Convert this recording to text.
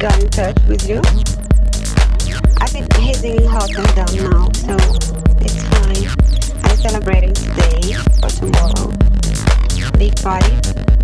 got in touch with you. I've been heading hot and down now, so it's fine. I'm celebrating today for tomorrow. Big party.